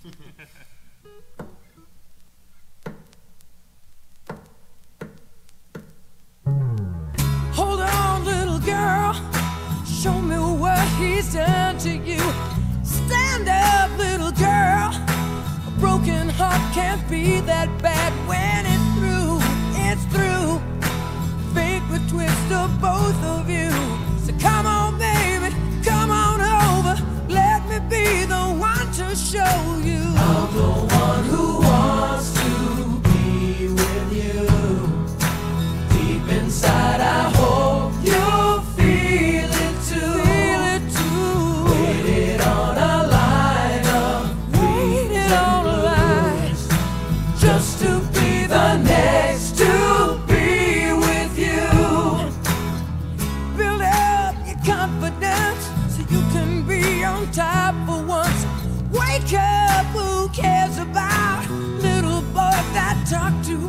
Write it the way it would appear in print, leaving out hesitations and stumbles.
Hold on, little girl, show me what he's done to you. Stand up, little girl, a broken heart can't be that bad. When it's through, it's through. Fate would twist of both of you. So come on, baby, come on over. Let me be the one to show you. I'm the one who wants to be with you. Deep inside, I hope you'll feel it too. Feel it too. Waited on a line of waited on a line just to be the next to be with you. Build up your confidence so you can be on top for once. Wake up, who cares about little boys that talk too